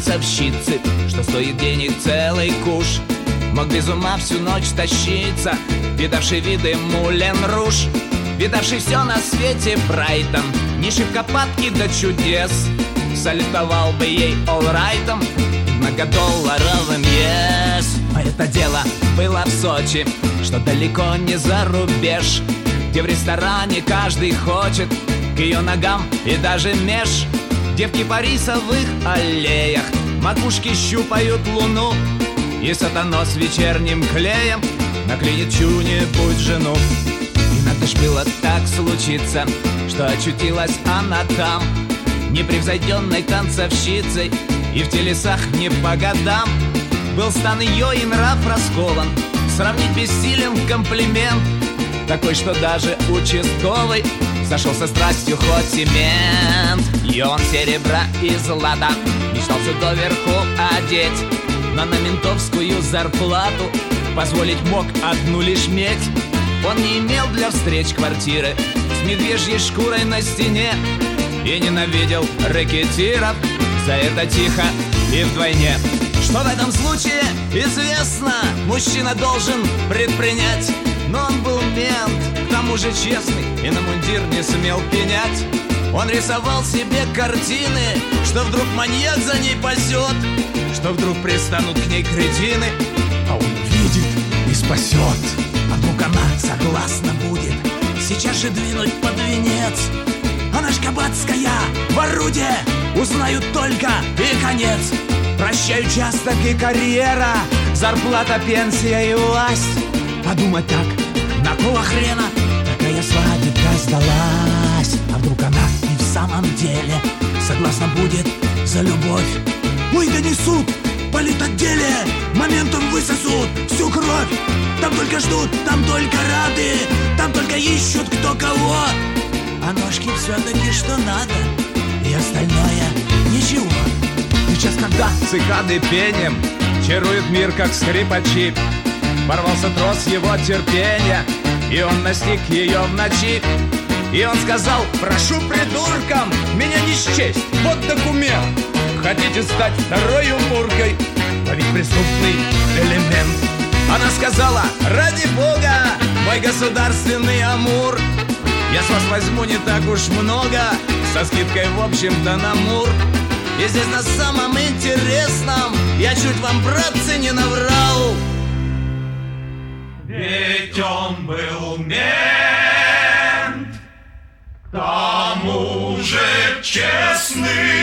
танцовщицы, что стоит денег целый куш. Мог без ума всю ночь тащиться, видавший виды Мулен Руж, видавший все на свете Брайтон, не шибко падки до чудес. Салютовал бы ей олрайтом, многодолларовым ес. Но это дело было в Сочи, что далеко не за рубеж, где в ресторане каждый хочет к ее ногам и даже меж. Девки по рисовых аллеях макушки щупают луну, и сатана с вечерним клеем наклинит чью-нибудь жену. И надо ж было так случиться, что очутилась она там, непревзойденной танцовщицей, и в телесах не по годам. Был стан ее и нрав раскован, сравнить бессилен комплимент, такой, что даже участковый зашел со страстью хоть и мент. И он серебра и злата мечтал все доверху одеть, но на ментовскую зарплату позволить мог одну лишь медь. Он не имел для встреч квартиры с медвежьей шкурой на стене и ненавидел рэкетиров за это тихо и вдвойне. Что в этом случае известно, мужчина должен предпринять, но он был мент, к тому же честный, и на мундир не смел пенять. Он рисовал себе картины, что вдруг маньяк за ней пасет, что вдруг пристанут к ней кретины, а он увидит и спасет. А вдруг она согласна будет сейчас же двинуть под венец. Она ж кабацкая, в орудие, узнают только и конец. Прощай участок и карьера, зарплата, пенсия и власть. Подумать так, на кого хрена такая свадьба сдалась? А вдруг она и в самом деле согласна будет за любовь? Ой, да не суд, политотделе моментом высосут всю кровь. Там только ждут, там только рады, там только ищут кто кого. А ножки все-таки что надо, и остальное ничего. Сейчас, когда цикады пением чарует мир, как скрипачи, порвался трос его терпения, и он настиг ее в ночи. И он сказал: прошу придуркам меня не счесть, вот документ. Хотите стать второй Муркой, ловить преступный элемент? Она сказала: ради бога, мой государственный амур, я с вас возьму не так уж много, со скидкой в общем-то на Мур. И здесь на самом интересном я чуть вам, братцы, не наврал. Ведь он был мент, к тому же честный.